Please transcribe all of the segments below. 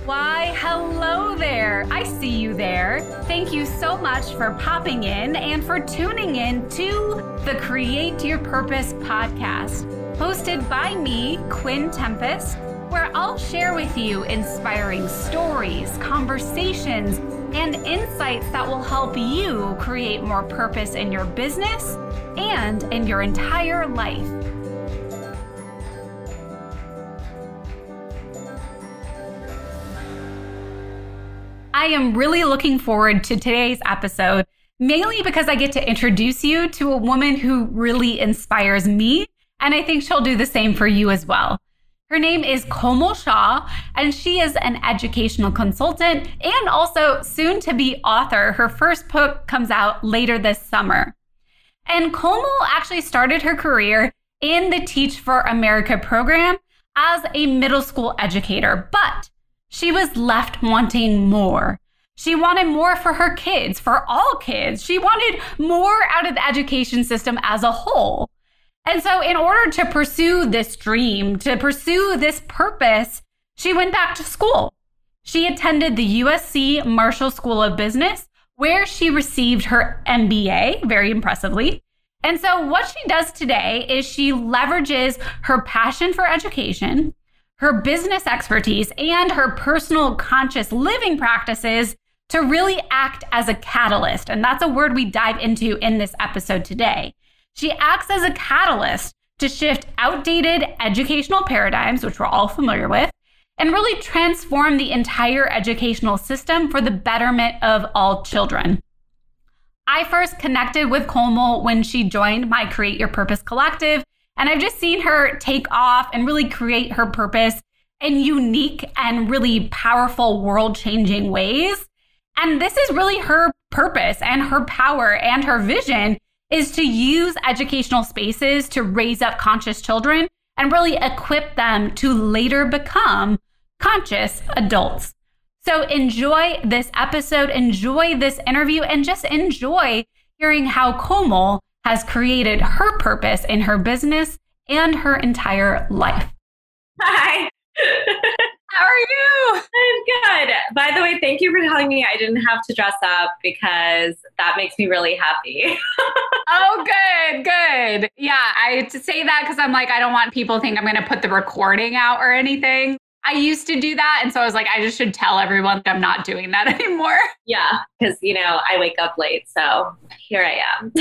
Why, hello there. I see you there. Thank you so much for popping in and for tuning in to the Create Your Purpose podcast, hosted by me, Quinn Tempest, where I'll share with you inspiring stories, conversations, and insights that will help you create more purpose in your business and in your entire life. I am really looking forward to today's episode, mainly because I get to introduce you to a woman who really inspires me, and I think she'll do the same for you as well. Her name is Komal Shah, and she is an educational consultant and also soon to be author. Her first book comes out later this summer. And Komal actually started her career in the Teach for America program as a middle school educator, but she was left wanting more. She wanted more for her kids, for all kids. She wanted more out of the education system as a whole. And so in order to pursue this dream, to pursue this purpose, she went back to school. She attended the USC Marshall School of Business, where she received her MBA, very impressively. And so what she does today is she leverages her passion for education, her business expertise, and her personal conscious living practices to really act as a catalyst. And that's a word we dive into in this episode today. She acts as a catalyst to shift outdated educational paradigms, which we're all familiar with, and really transform the entire educational system for the betterment of all children. I first connected with Komal when she joined my Create Your Purpose collective, and I've just seen her take off and really create her purpose in unique and really powerful world-changing ways. And this is really her purpose and her power and her vision is to use educational spaces to raise up conscious children and really equip them to later become conscious adults. So enjoy this episode, enjoy this interview, and just enjoy hearing how Komal has created her purpose in her business and her entire life. Hi. How are you? I'm good. By the way, thank you for telling me I didn't have to dress up because that makes me really happy. Oh, good. Yeah, I to say that because I'm like, I don't want people to think I'm going to put the recording out or anything. I used to do that. And so I was like, I just should tell everyone that I'm not doing that anymore. Yeah, because, I wake up late. So here I am.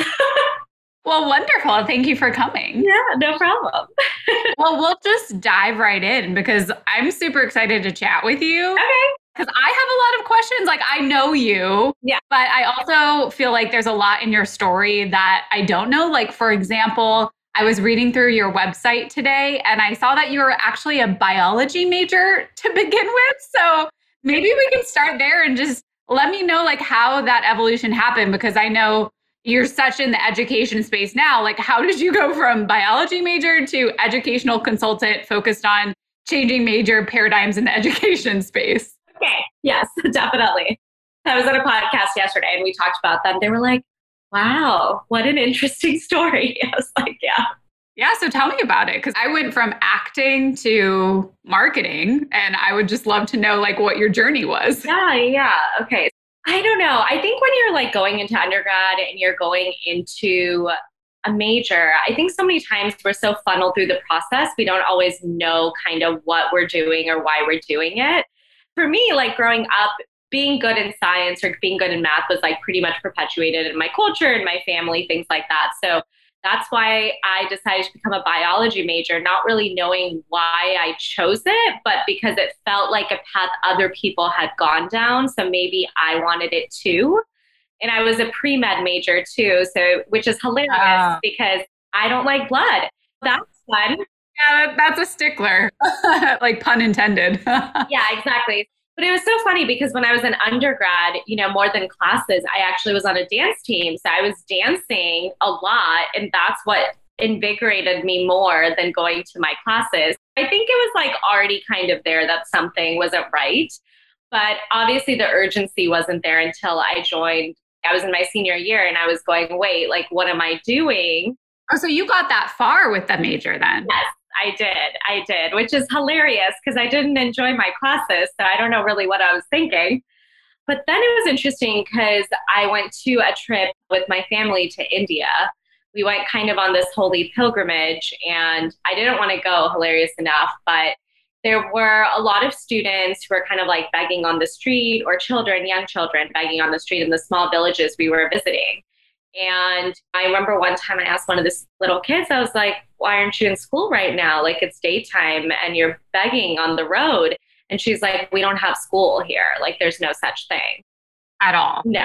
Well, wonderful. Thank you for coming. Yeah, no problem. Well, we'll just dive right in because I'm super excited to chat with you. Okay. Because I have a lot of questions. Like, I know you, yeah, but I also feel like there's a lot in your story that I don't know. Like, for example, I was reading through your website today and I saw that you were actually a biology major to begin with. So maybe we can start there and just let me know like how that evolution happened, because I know you're such in the education space now. Like, how did you go from biology major to educational consultant focused on changing major paradigms in the education space? Okay. Yes, definitely. I was on a podcast yesterday and we talked about that. They were like, wow, what an interesting story. I was like, yeah. Yeah. So tell me about it. Because I went from acting to marketing and I would just love to know like what your journey was. Yeah. Okay. I don't know. I think when you're like going into undergrad and you're going into a major, I think so many times we're so funneled through the process, we don't always know kind of what we're doing or why we're doing it. For me, like growing up, being good in science or being good in math was like pretty much perpetuated in my culture and my family, things like that. So that's why I decided to become a biology major, not really knowing why I chose it, but because it felt like a path other people had gone down. So maybe I wanted it too. And I was a pre-med major too, so which is hilarious because I don't like blood. That's fun. Yeah, that's a stickler, like pun intended. Yeah, exactly. But it was so funny because when I was an undergrad, more than classes, I actually was on a dance team. So I was dancing a lot. And that's what invigorated me more than going to my classes. I think it was like already kind of there that something wasn't right. But obviously the urgency wasn't there until I joined. I was in my senior year and I was going, wait, like, what am I doing? Oh, so you got that far with the major then? Yes. I did, which is hilarious because I didn't enjoy my classes. So I don't know really what I was thinking. But then it was interesting because I went to a trip with my family to India. We went kind of on this holy pilgrimage, and I didn't want to go, hilarious enough, but there were a lot of students who were kind of like begging on the street, or children, young children begging on the street in the small villages we were visiting. And I remember one time I asked one of the little kids, I was like, why aren't you in school right now? Like it's daytime and you're begging on the road. And she's like, we don't have school here. Like there's no such thing. At all. No.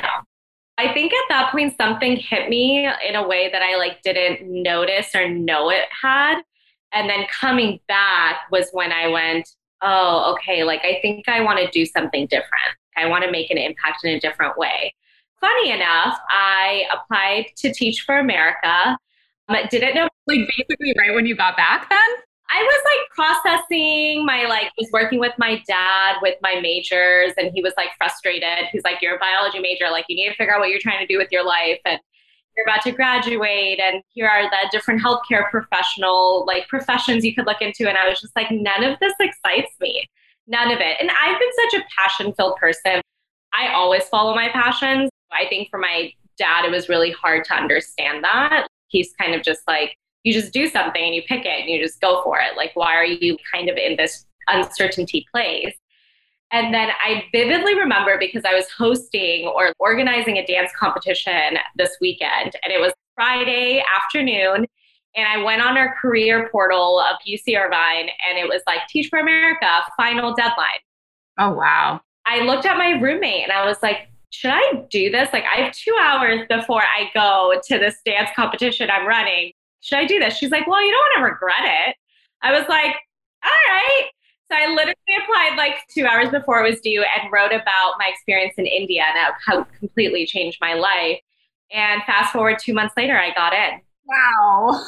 I think at that point something hit me in a way that I like didn't notice or know it had. And then coming back was when I went, oh, okay, like I think I want to do something different. I want to make an impact in a different way. Funny enough, I applied to Teach for America. Didn't know. Like basically right when you got back then? I was like processing was working with my dad with my majors, and he was like frustrated. He's like, you're a biology major. Like you need to figure out what you're trying to do with your life. And you're about to graduate, and here are the different healthcare professional like professions you could look into. And I was just like, none of this excites me. None of it. And I've been such a passion-filled person. I always follow my passions. I think for my dad, it was really hard to understand that. He's kind of just like, you just do something and you pick it and you just go for it. Like, why are you kind of in this uncertainty place? And then I vividly remember because I was hosting or organizing a dance competition this weekend, and it was Friday afternoon. And I went on our career portal of UC Irvine, and it was like Teach for America, final deadline. Oh, wow. I looked at my roommate and I was like, should I do this? Like I have 2 hours before I go to this dance competition I'm running. Should I do this? She's like, well, you don't want to regret it. I was like, all right. So I literally applied like 2 hours before it was due and wrote about my experience in India and how completely changed my life. And fast forward 2 months later, I got in. Wow.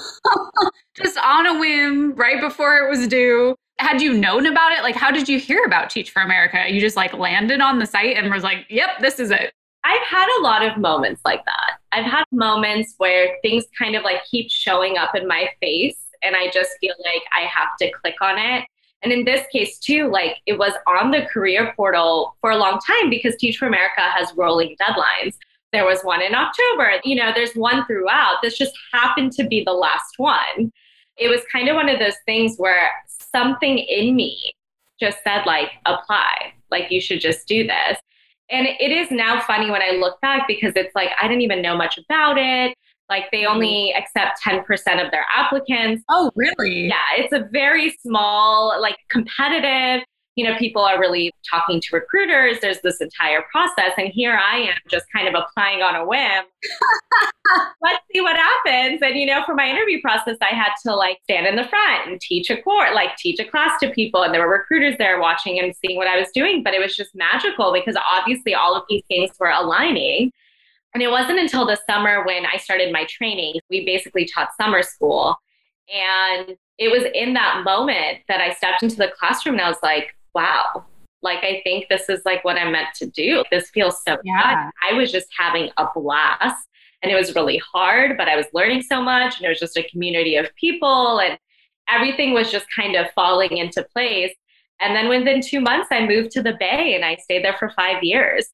Just on a whim, right before it was due. Had you known about it? Like, how did you hear about Teach for America? You just like landed on the site and was like, yep, this is it. I've had a lot of moments like that. I've had moments where things kind of like keep showing up in my face, and I just feel like I have to click on it. And in this case too, like it was on the career portal for a long time because Teach for America has rolling deadlines. There was one in October, there's one throughout. This just happened to be the last one. It was kind of one of those things where something in me just said like, apply, like you should just do this. And it is now funny when I look back because it's like, I didn't even know much about it. Like they only accept 10% of their applicants. Oh, really? Yeah, it's a very small, like competitive, people are really talking to recruiters. There's this entire process. And here I am just kind of applying on a whim. Let's see what happens. And, for my interview process, I had to like stand in the front and teach a course, like teach a class to people. And there were recruiters there watching and seeing what I was doing. But it was just magical because obviously all of these things were aligning. And it wasn't until the summer when I started my training. We basically taught summer school. And it was in that moment that I stepped into the classroom and I was like, wow, like, I think this is like what I'm meant to do. This feels so good. I was just having a blast, and it was really hard, but I was learning so much, and it was just a community of people, and everything was just kind of falling into place. And then within 2 months, I moved to the Bay and I stayed there for 5 years.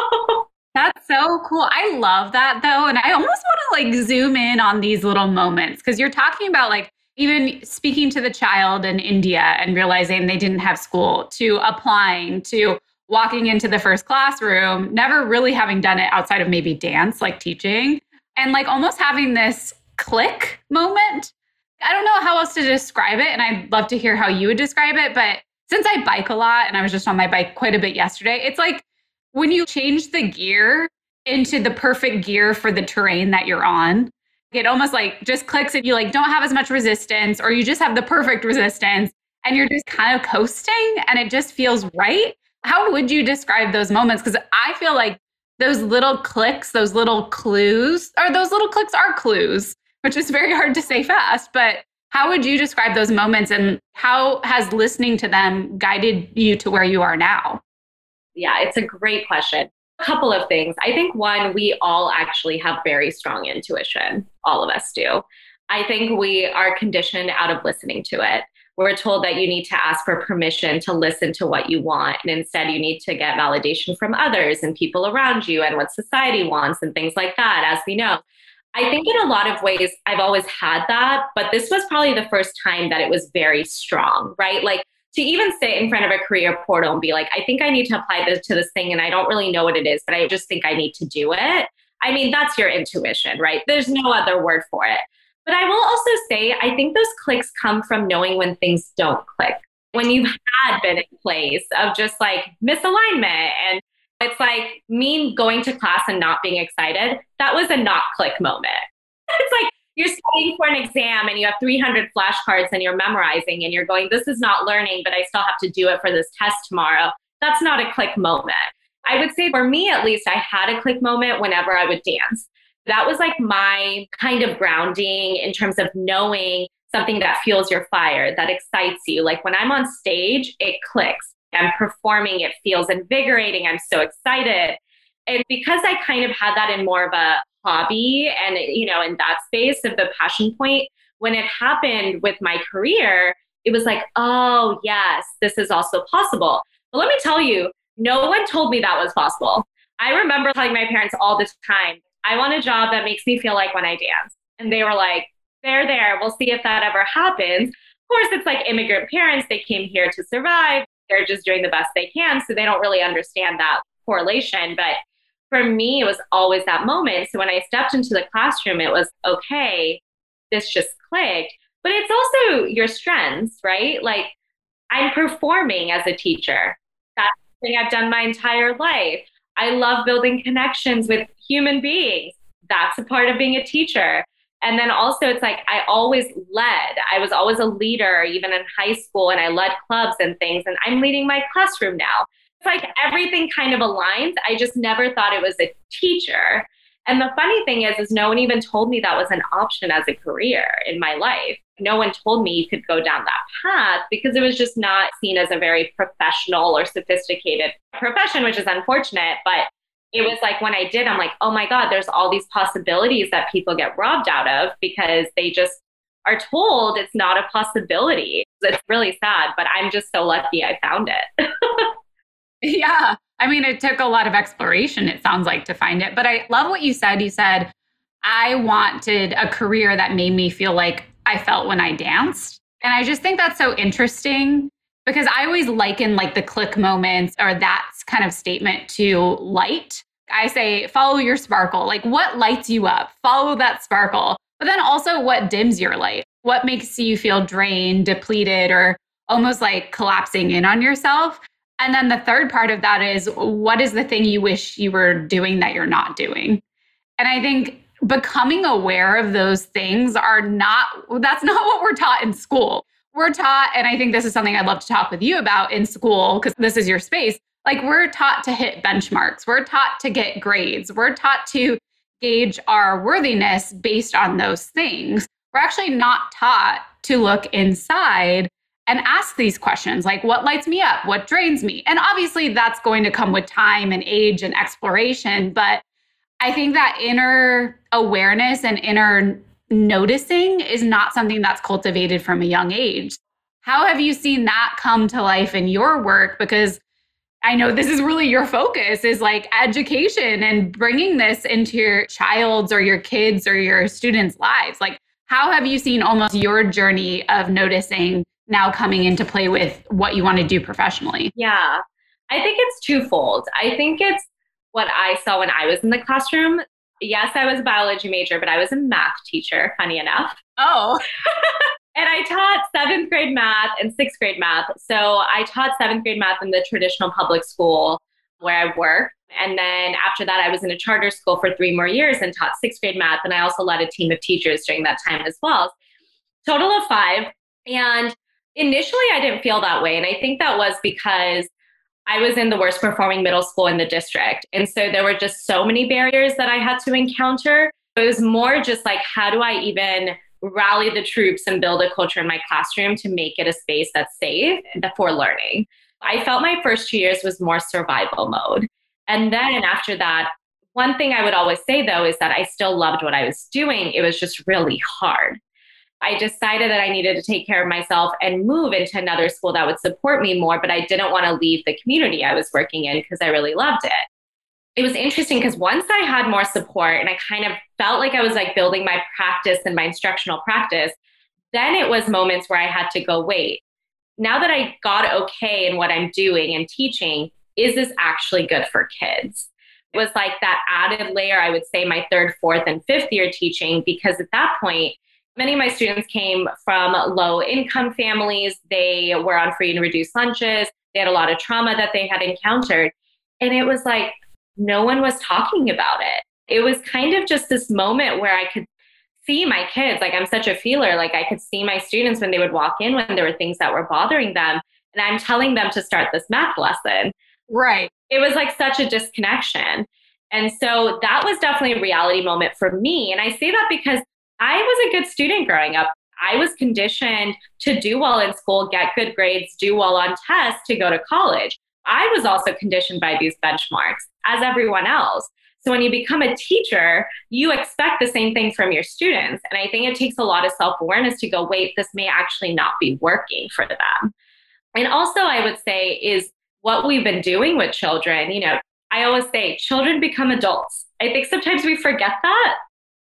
That's so cool. I love that though. And I almost want to like zoom in on these little moments because you're talking about like even speaking to the child in India and realizing they didn't have school, to applying, to walking into the first classroom, never really having done it outside of maybe dance, like teaching, and like almost having this click moment. I don't know how else to describe it. And I'd love to hear how you would describe it. But since I bike a lot and I was just on my bike quite a bit yesterday, it's like when you change the gear into the perfect gear for the terrain that you're on, it almost like just clicks and you like don't have as much resistance, or you just have the perfect resistance and you're just kind of coasting and it just feels right. How would you describe those moments? Because I feel like those little clicks, those little clues, or those little clicks are clues, which is very hard to say fast. But how would you describe those moments, and how has listening to them guided you to where you are now? Yeah, it's a great question. A couple of things. I think one, we all actually have very strong intuition. All of us do. I think we are conditioned out of listening to it. we're told that you need to ask for permission to listen to what you want. And instead, you need to get validation from others and people around you and what society wants and things like that, as we know. I think in a lot of ways, I've always had that, but this was probably the first time that it was very strong, right? Like to even sit in front of a career portal and be like, I think I need to apply this to this thing and I don't really know what it is, but I just think I need to do it. I mean, that's your intuition, right? There's no other word for it. But I will also say, I think those clicks come from knowing when things don't click. When you've had been in place of just like misalignment, and it's like me going to class and not being excited, that was a not click moment. It's like you're studying for an exam and you have 300 flashcards and you're memorizing and you're going, this is not learning, but I still have to do it for this test tomorrow. That's not a click moment. I would say for me, at least, I had a click moment whenever I would dance. That was like my kind of grounding in terms of knowing something that fuels your fire, that excites you. Like when I'm on stage, it clicks. I'm performing, it feels invigorating. I'm so excited. And because I kind of had that in more of a hobby and, you know, in that space of the passion point, when it happened with my career, it was like, oh, yes, this is also possible. But let me tell you, no one told me that was possible. I remember telling my parents all the time, I want a job that makes me feel like when I dance. And they were like, there, we'll see if that ever happens. Of course, it's like immigrant parents, they came here to survive. They're just doing the best they can. So they don't really understand that correlation. But for me, it was always that moment. So when I stepped into the classroom, it was, okay, this just clicked. But it's also your strengths, right? Like I'm performing as a teacher. That's something I've done my entire life. I love building connections with human beings. That's a part of being a teacher. And then also it's like, I always led. I was always a leader, even in high school, and I led clubs and things, and I'm leading my classroom now. It's like everything kind of aligns. I just never thought it was a teacher. And the funny thing is no one even told me that was an option as a career in my life. No one told me you could go down that path because it was just not seen as a very professional or sophisticated profession, which is unfortunate. But it was like when I did, I'm like, oh my God, there's all these possibilities that people get robbed out of because they just are told it's not a possibility. It's really sad, but I'm just so lucky I found it. Yeah. I mean, it took a lot of exploration, it sounds like, to find it. But I love what you said. You said, I wanted a career that made me feel like I felt when I danced. And I just think that's so interesting because I always liken like the click moments or that kind of statement to light. I say, follow your sparkle. Like what lights you up? Follow that sparkle. But then also what dims your light? What makes you feel drained, depleted, or almost like collapsing in on yourself? And then the third part of that is, what is the thing you wish you were doing that you're not doing? And I think becoming aware of those things that's not what we're taught in school. We're taught, and I think this is something I'd love to talk with you about in school, because this is your space. Like we're taught to hit benchmarks. We're taught to get grades. We're taught to gauge our worthiness based on those things. We're actually not taught to look inside and ask these questions like, what lights me up? What drains me? And obviously that's going to come with time and age and exploration. But I think that inner awareness and inner noticing is not something that's cultivated from a young age. How have you seen that come to life in your work? Because I know this is really your focus, is like education and bringing this into your child's or your kids or your students' lives. Like, how have you seen almost your journey of noticing now coming into play with what you want to do professionally? Yeah, I think it's twofold. I think it's what I saw when I was in the classroom. Yes, I was a biology major, but I was a math teacher, funny enough. Oh. And I taught 7th grade math and 6th grade math. So I taught 7th grade math in the traditional public school where I worked. And then after that, I was in a charter school for 3 more years and taught 6th grade math. And I also led a team of teachers during that time as well. Total of 5. And initially, I didn't feel that way. And I think that was because I was in the worst performing middle school in the district. And so there were just so many barriers that I had to encounter. It was more just like, how do I even rally the troops and build a culture in my classroom to make it a space that's safe for learning? I felt my first 2 years was more survival mode. And then after that, one thing I would always say, though, is that I still loved what I was doing. It was just really hard. I decided that I needed to take care of myself and move into another school that would support me more, but I didn't want to leave the community I was working in because I really loved it. It was interesting because once I had more support and I kind of felt like I was like building my practice and my instructional practice, then it was moments where I had to go, wait, now that I got okay in what I'm doing and teaching, is this actually good for kids? It was like that added layer, I would say my third, fourth, and fifth year teaching, because at that point, many of my students came from low income families. They were on free and reduced lunches. They had a lot of trauma that they had encountered. And it was like, no one was talking about it. It was kind of just this moment where I could see my kids. Like, I'm such a feeler. Like, I could see my students when they would walk in, when there were things that were bothering them. And I'm telling them to start this math lesson. Right. It was like such a disconnection. And so that was definitely a reality moment for me. And I say that because I was a good student growing up. I was conditioned to do well in school, get good grades, do well on tests to go to college. I was also conditioned by these benchmarks, as everyone else. So when you become a teacher, you expect the same thing from your students. And I think it takes a lot of self-awareness to go, wait, this may actually not be working for them. And also, I would say, is what we've been doing with children. You know, I always say children become adults. I think sometimes we forget that.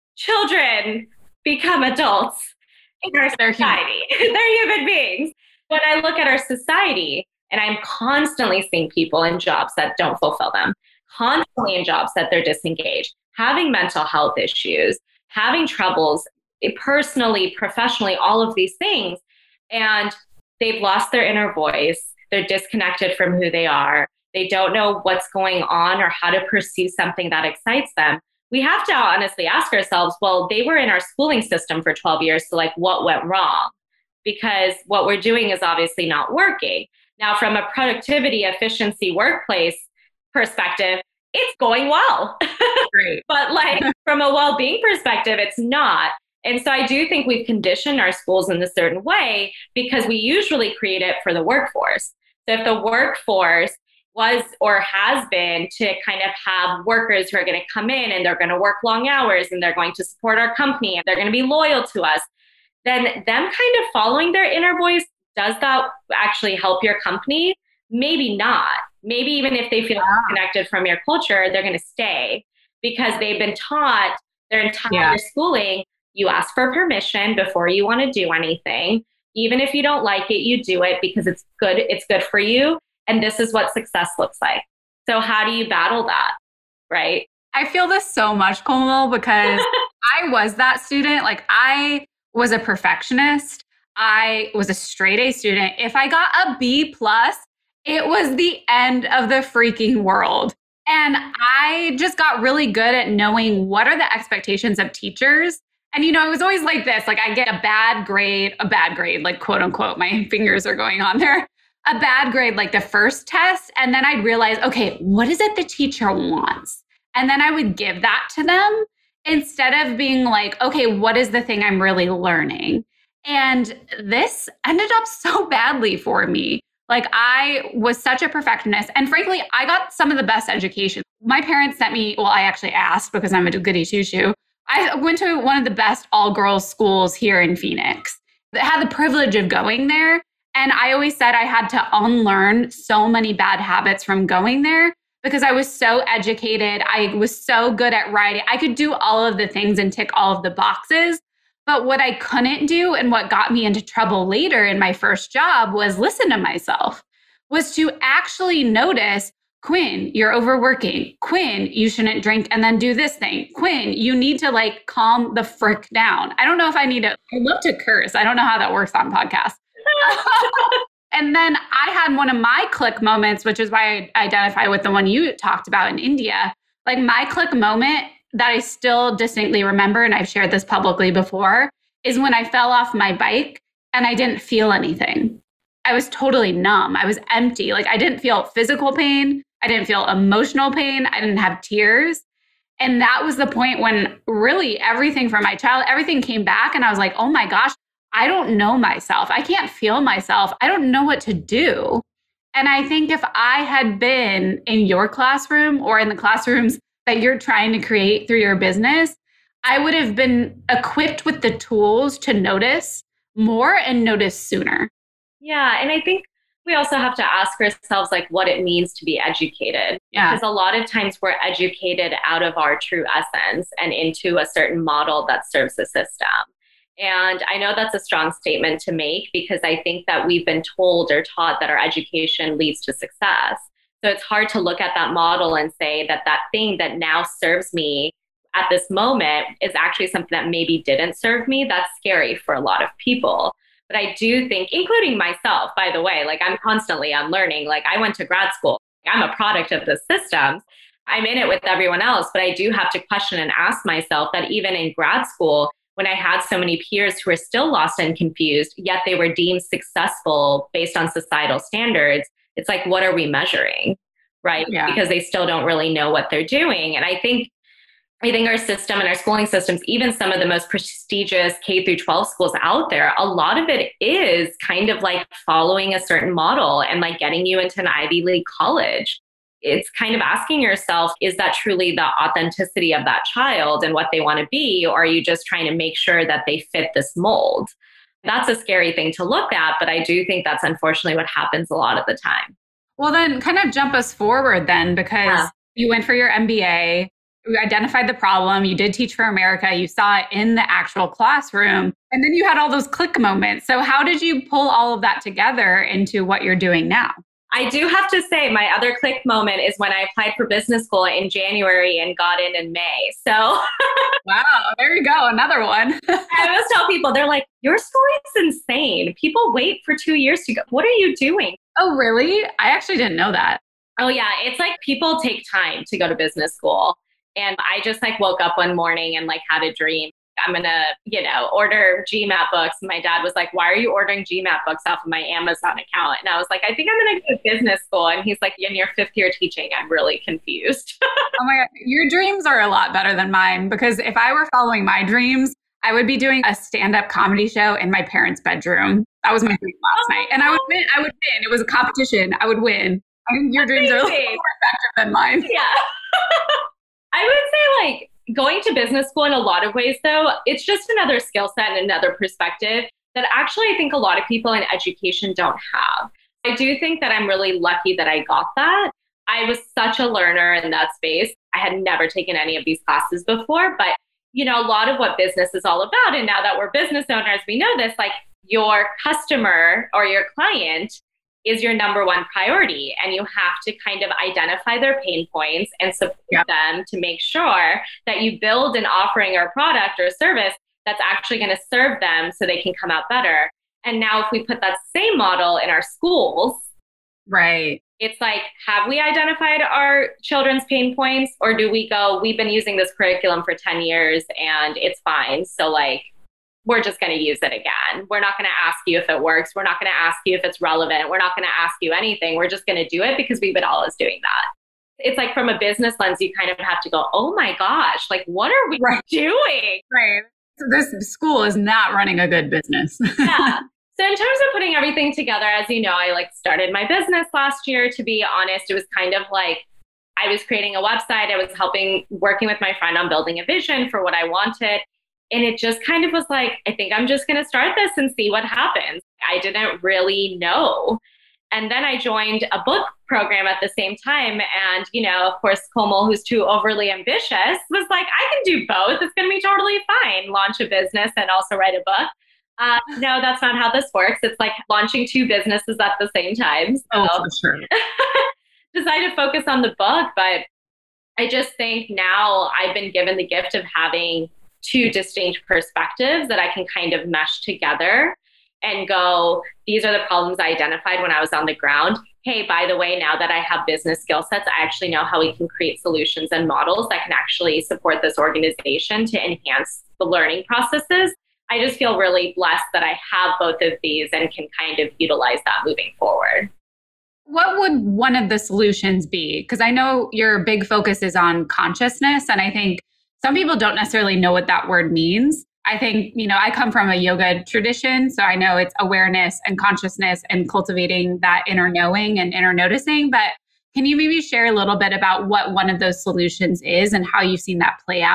Children become adults in our society. They're human beings. When I look at our society, and I'm constantly seeing people in jobs that don't fulfill them, constantly in jobs that they're disengaged, having mental health issues, having troubles personally, professionally, all of these things. And they've lost their inner voice. They're disconnected from who they are. They don't know what's going on or how to pursue something that excites them. We have to honestly ask ourselves, well, they were in our schooling system for 12 years. So like, what went wrong? Because what we're doing is obviously not working. Now, from a productivity, efficiency, workplace perspective, it's going well. Great. But like from a well-being perspective, it's not. And so I do think we've conditioned our schools in a certain way because we usually create it for the workforce. So if the workforce was or has been to kind of have workers who are going to come in and they're going to work long hours and they're going to support our company and they're going to be loyal to us, then them kind of following their inner voice, does that actually help your company? Maybe not. Maybe even if they feel disconnected from your culture, they're going to stay because they've been taught their entire schooling, you ask for permission before you want to do anything. Even if you don't like it, you do it because it's good for you. And this is what success looks like. So how do you battle that? Right? I feel this so much, Komal, because I was that student. Like, I was a perfectionist. I was a straight A student. If I got a B plus, it was the end of the freaking world. And I just got really good at knowing what are the expectations of teachers. And, you know, it was always like this, like I get a bad grade, like quote unquote, my fingers are going on there, a bad grade, like the first test. And then I'd realize, okay, what is it the teacher wants? And then I would give that to them instead of being like, okay, what is the thing I'm really learning? And this ended up so badly for me. Like, I was such a perfectionist. And frankly, I got some of the best education. My parents sent me, well, I actually asked because I'm a goody two-shoe. I went to one of the best all-girls schools here in Phoenix. I had the privilege of going there. And I always said I had to unlearn so many bad habits from going there because I was so educated. I was so good at writing. I could do all of the things and tick all of the boxes. But what I couldn't do and what got me into trouble later in my first job was listen to myself, was to actually notice, Quinn, you're overworking. Quinn, you shouldn't drink and then do this thing. Quinn, you need to like calm the frick down. I don't know if I need to, I love to curse. I don't know how that works on podcasts. And then I had one of my click moments, which is why I identify with the one you talked about in India. Like my click moment that I still distinctly remember, and I've shared this publicly before, is when I fell off my bike and I didn't feel anything. I was totally numb. I was empty. Like I didn't feel physical pain. I didn't feel emotional pain. I didn't have tears. And that was the point when really everything from my child, everything came back. And I was like, oh my gosh, I don't know myself. I can't feel myself. I don't know what to do. And I think if I had been in your classroom or in the classrooms that you're trying to create through your business, I would have been equipped with the tools to notice more and notice sooner. Yeah. And I think we also have to ask ourselves like what it means to be educated. Yeah. Because a lot of times we're educated out of our true essence and into a certain model that serves the system. And I know that's a strong statement to make because I think that we've been told or taught that our education leads to success. So it's hard to look at that model and say that that thing that now serves me at this moment is actually something that maybe didn't serve me. That's scary for a lot of people. But I do think, including myself, by the way, like I'm constantly unlearning. Like I went to grad school. I'm a product of the systems. I'm in it with everyone else, but I do have to question and ask myself that even in grad school, when I had so many peers who were still lost and confused, yet they were deemed successful based on societal standards, it's like, what are we measuring? Right? Yeah. Because they still don't really know what they're doing. And I think our system and our schooling systems, even some of the most prestigious K through 12 schools out there, a lot of it is kind of like following a certain model and like getting you into an Ivy League college. It's kind of asking yourself, is that truly the authenticity of that child and what they want to be? Or are you just trying to make sure that they fit this mold? That's a scary thing to look at, but I do think that's unfortunately what happens a lot of the time. Well, then kind of jump us forward then, because you went for your MBA, you identified the problem, you did Teach for America, you saw it in the actual classroom, and then you had all those click moments. So how did you pull all of that together into what you're doing now? I do have to say my other click moment is when I applied for business school in January and got in May. So wow, there you go. Another one. I always tell people, they're like, your story is insane. People wait for 2 years to go. What are you doing? Oh, really? I actually didn't know that. Oh yeah. It's like people take time to go to business school. And I just like woke up one morning and like had a dream. I'm going to, order GMAT books. And my dad was like, why are you ordering GMAT books off of my Amazon account? And I was like, I think I'm going to go to business school. And he's like, in your 5th year teaching, I'm really confused. Oh my God. Your dreams are a lot better than mine, because if I were following my dreams, I would be doing a stand-up comedy show in my parents' bedroom. That was my dream last night. And I would win. It was a competition. I would win. I think your dreams are a little more effective than mine. Yeah. I would say like going to business school in a lot of ways, though, it's just another skill set and another perspective that actually I think a lot of people in education don't have. I do think that I'm really lucky that I got that. I was such a learner in that space. I had never taken any of these classes before, but a lot of what business is all about, and now that we're business owners, we know this, like your customer or your client is your number one priority. And you have to kind of identify their pain points and support them to make sure that you build an offering or product or service that's actually going to serve them so they can come out better. And now if we put that same model in our schools, right, it's like, have we identified our children's pain points, or do we go, we've been using this curriculum for 10 years and it's fine. So like, we're just going to use it again. We're not going to ask you if it works. We're not going to ask you if it's relevant. We're not going to ask you anything. We're just going to do it because we've been always doing that. It's like from a business lens, you kind of have to go, oh my gosh, like what are we doing? Right. So this school is not running a good business. Yeah. So in terms of putting everything together, as you know, I started my business last year. To be honest, it was kind of like I was creating a website. I was working with my friend on building a vision for what I wanted. And it just kind of was like, I think I'm just going to start this and see what happens. I didn't really know. And then I joined a book program at the same time. And, of course, Komal, who's too overly ambitious, was like, I can do both. It's going to be totally fine. Launch a business and also write a book. No, that's not how this works. It's like launching 2 businesses at the same time. So oh, for sure. Decided to focus on the book. But I just think now I've been given the gift of having 2 distinct perspectives that I can kind of mesh together and go, these are the problems I identified when I was on the ground. Hey, by the way, now that I have business skill sets, I actually know how we can create solutions and models that can actually support this organization to enhance the learning processes. I just feel really blessed that I have both of these and can kind of utilize that moving forward. What would one of the solutions be? Because I know your big focus is on consciousness, and I think some people don't necessarily know what that word means. I think, I come from a yoga tradition, so I know it's awareness and consciousness and cultivating that inner knowing and inner noticing. But can you maybe share a little bit about what one of those solutions is and how you've seen that play out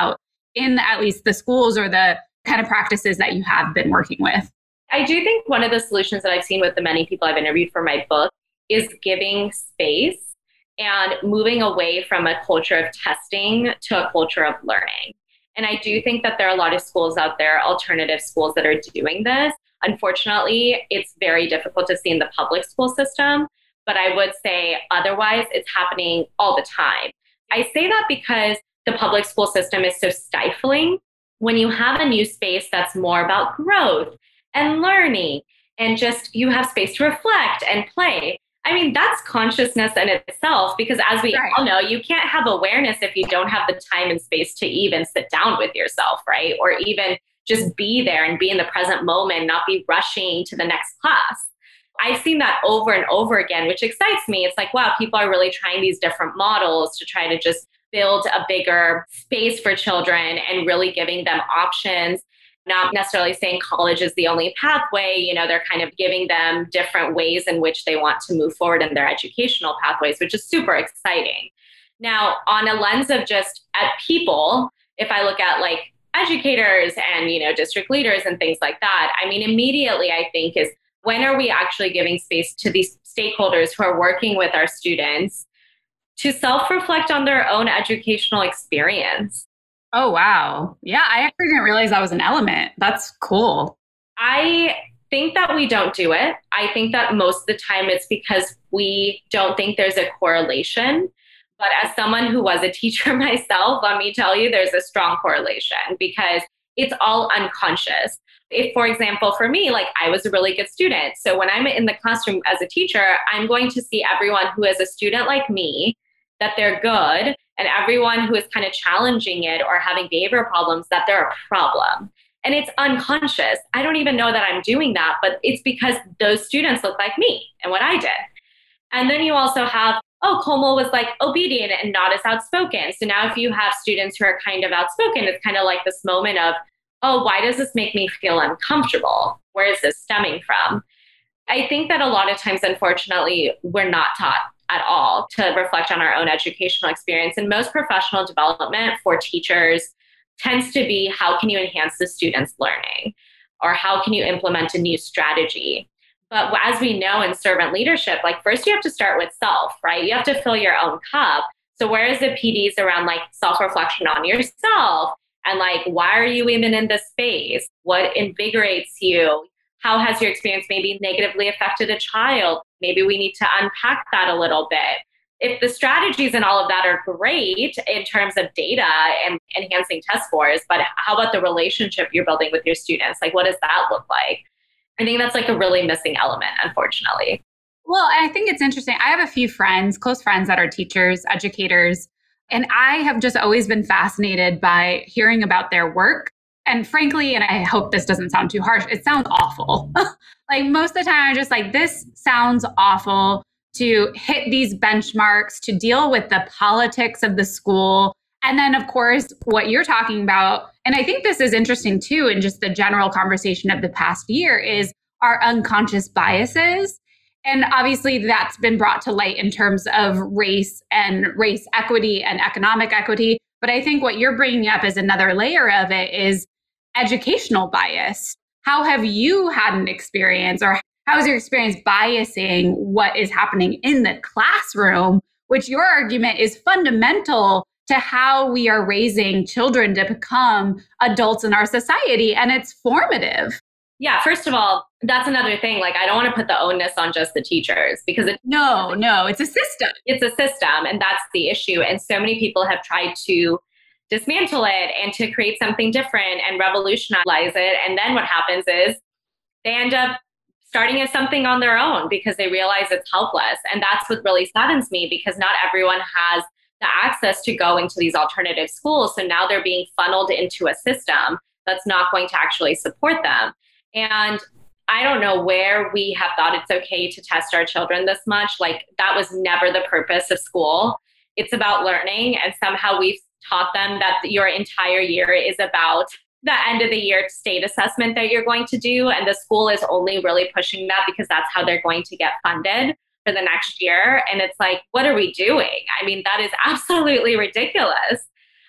in at least the schools or the kind of practices that you have been working with? I do think one of the solutions that I've seen with the many people I've interviewed for my book is giving space and moving away from a culture of testing to a culture of learning. And I do think that there are a lot of schools out there, alternative schools, that are doing this. Unfortunately, it's very difficult to see in the public school system, but I would say otherwise it's happening all the time. I say that because the public school system is so stifling. When you have a new space that's more about growth and learning and just you have space to reflect and play. I mean, that's consciousness in itself, because as we all know, you can't have awareness if you don't have the time and space to even sit down with yourself, right? Or even just be there and be in the present moment, not be rushing to the next class. I've seen that over and over again, which excites me. It's like, wow, people are really trying these different models to try to just build a bigger space for children and really giving them options. Not necessarily saying college is the only pathway, you know, they're kind of giving them different ways in which they want to move forward in their educational pathways, which is super exciting. Now, on a lens of just at people, if I look at like educators and, you know, district leaders and things like that, I mean, immediately I think is when are we actually giving space to these stakeholders who are working with our students to self-reflect on their own educational experience? Oh, wow. Yeah, I actually didn't realize that was an element. That's cool. I think that we don't do it. I think that most of the time it's because we don't think there's a correlation. But as someone who was a teacher myself, let me tell you, there's a strong correlation because it's all unconscious. If, for example, for me, like I was a really good student. So when I'm in the classroom as a teacher, I'm going to see everyone who is a student like me, that they're good, and everyone who is kind of challenging it or having behavioral problems, that they're a problem. And it's unconscious. I don't even know that I'm doing that, but it's because those students look like me and what I did. And then you also have, oh, Komal was like obedient and not as outspoken. So now if you have students who are kind of outspoken, it's kind of like this moment of, oh, why does this make me feel uncomfortable? Where is this stemming from? I think that a lot of times, unfortunately, we're not taught at all to reflect on our own educational experience. And most professional development for teachers tends to be, how can you enhance the student's learning? Or how can you implement a new strategy? But as we know in servant leadership, like first you have to start with self, right? You have to fill your own cup. So where is the PDs around like self-reflection on yourself? And like, why are you even in this space? What invigorates you? How has your experience maybe negatively affected a child? Maybe we need to unpack that a little bit. If the strategies and all of that are great in terms of data and enhancing test scores, but how about the relationship you're building with your students? Like, what does that look like? I think that's like a really missing element, unfortunately. Well, I think it's interesting. I have a few friends, close friends that are teachers, educators, and I have just always been fascinated by hearing about their work. And frankly, and I hope this doesn't sound too harsh, it sounds awful. Like most of the time, I'm just like, this sounds awful to hit these benchmarks, to deal with the politics of the school. And then, of course, what you're talking about, and I think this is interesting too, in just the general conversation of the past year, is our unconscious biases. And obviously, that's been brought to light in terms of race and race equity and economic equity. But I think what you're bringing up as another layer of it is educational bias. How have you had an experience, or how is your experience biasing what is happening in the classroom, which your argument is fundamental to how we are raising children to become adults in our society, and it's formative? Yeah, first of all, that's another thing. Like, I don't want to put the onus on just the teachers because no, it's a system. It's a system, and that's the issue. And so many people have tried to dismantle it and to create something different and revolutionize it. And then what happens is they end up starting as something on their own because they realize it's helpless. And that's what really saddens me, because not everyone has the access to go into these alternative schools. So now they're being funneled into a system that's not going to actually support them. And I don't know where we have thought it's okay to test our children this much. Like, that was never the purpose of school. It's about learning. And somehow we've taught them that your entire year is about the end of the year state assessment that you're going to do. And the school is only really pushing that because that's how they're going to get funded for the next year. And it's like, what are we doing? I mean, that is absolutely ridiculous.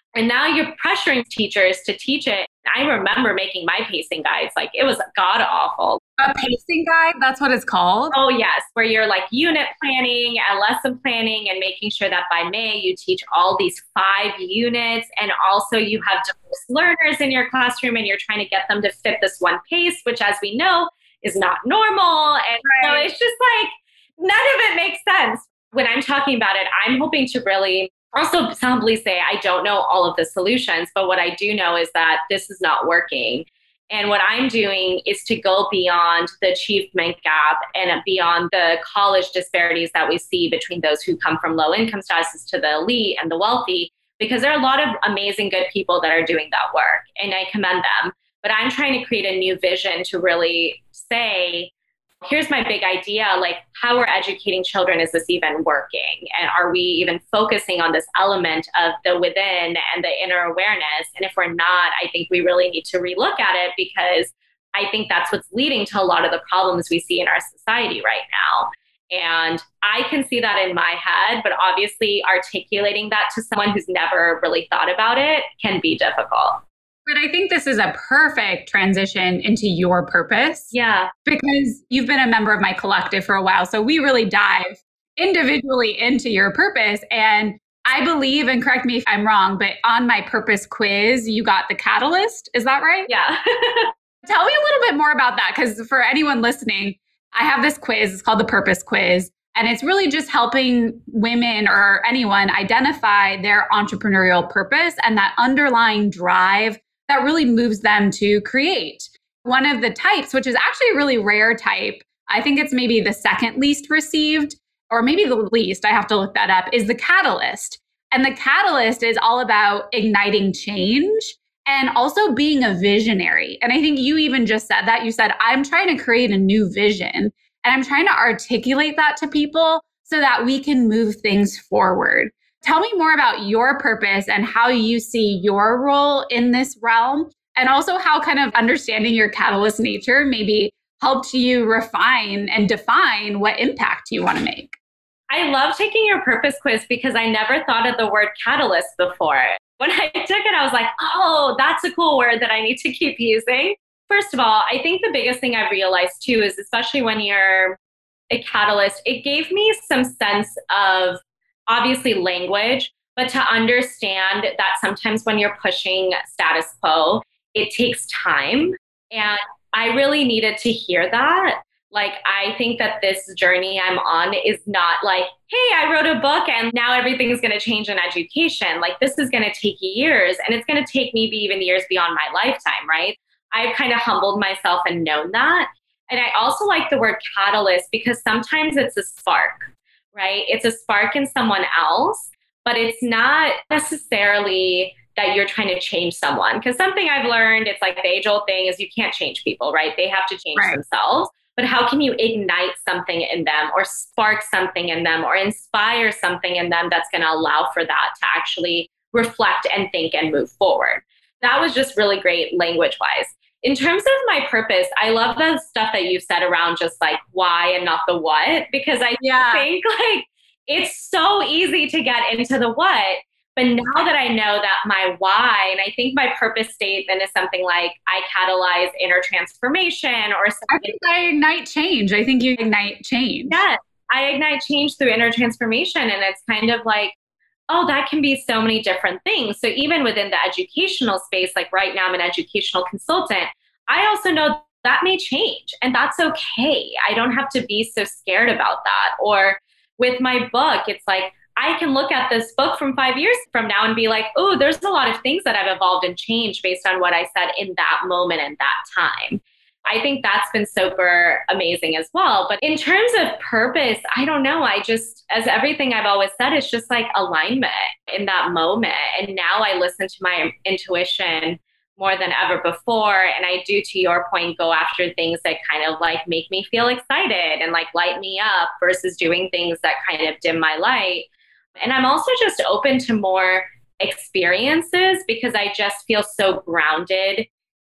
And now you're pressuring teachers to teach it. I remember making my pacing guides, like it was god awful. A pacing guide, that's what it's called. Oh, yes, where you're like unit planning and lesson planning and making sure that by May you teach all these 5 units. And also you have diverse learners in your classroom and you're trying to get them to fit this one pace, which, as we know, is not normal. And so it's just like none of it makes sense. When I'm talking about it, I'm hoping to really also humbly say I don't know all of the solutions, but what I do know is that this is not working. And what I'm doing is to go beyond the achievement gap and beyond the college disparities that we see between those who come from low income statuses to the elite and the wealthy, because there are a lot of amazing, good people that are doing that work, and I commend them. But I'm trying to create a new vision to really say, here's my big idea, like how we're educating children, is this even working? And are we even focusing on this element of the within and the inner awareness? And if we're not, I think we really need to relook at it, because I think that's what's leading to a lot of the problems we see in our society right now. And I can see that in my head, but obviously articulating that to someone who's never really thought about it can be difficult. But I think this is a perfect transition into your purpose. Yeah. Because you've been a member of my collective for a while. So we really dive individually into your purpose. And I believe, and correct me if I'm wrong, but on my purpose quiz, you got the catalyst. Is that right? Yeah. Tell me a little bit more about that. Because for anyone listening, I have this quiz. It's called the Purpose Quiz. And it's really just helping women or anyone identify their entrepreneurial purpose and that underlying drive that really moves them to create. One of the types, which is actually a really rare type, I think it's maybe the second least received, or maybe the least, I have to look that up, is the catalyst. And the catalyst is all about igniting change and also being a visionary. And I think you even just said that. You said, I'm trying to create a new vision and I'm trying to articulate that to people so that we can move things forward. Tell me more about your purpose and how you see your role in this realm, and also how kind of understanding your catalyst nature maybe helped you refine and define what impact you want to make. I love taking your purpose quiz because I never thought of the word catalyst before. When I took it, I was like, oh, that's a cool word that I need to keep using. First of all, I think the biggest thing I've realized too is, especially when you're a catalyst, it gave me some sense of obviously language, but to understand that sometimes when you're pushing status quo, it takes time. And I really needed to hear that. Like, I think that this journey I'm on is not like, hey, I wrote a book and now everything's going to change in education. Like, this is going to take years, and it's going to take maybe even years beyond my lifetime, right? I've kind of humbled myself and known that. And I also like the word catalyst because sometimes it's a spark, right? It's a spark in someone else, but it's not necessarily that you're trying to change someone. Because something I've learned, it's like the age-old thing is you can't change people, right? They have to change themselves. But how can you ignite something in them or spark something in them or inspire something in them that's going to allow for that to actually reflect and think and move forward? That was just really great language-wise. In terms of my purpose, I love the stuff that you said around just like why and not the what, because I think like it's so easy to get into the what. But now that I know that my why, and I think my purpose statement is something like I catalyze inner transformation or something. I think I ignite change. I think you ignite change. Yes, I ignite change through inner transformation. And it's kind of like, oh, that can be so many different things. So even within the educational space, like right now I'm an educational consultant, I also know that may change and that's okay. I don't have to be so scared about that. Or with my book, it's like, I can look at this book from 5 years from now and be like, oh, there's a lot of things that have evolved and changed based on what I said in that moment and that time. I think that's been super amazing as well. But in terms of purpose, I don't know. I just, as everything I've always said, it's just like alignment in that moment. And now I listen to my intuition more than ever before. And I do, to your point, go after things that kind of like make me feel excited and like light me up versus doing things that kind of dim my light. And I'm also just open to more experiences because I just feel so grounded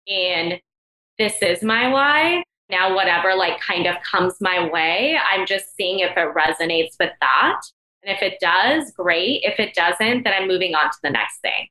in this is my why. Now, whatever like kind of comes my way, I'm just seeing if it resonates with that. And if it does, great. If it doesn't, then I'm moving on to the next thing.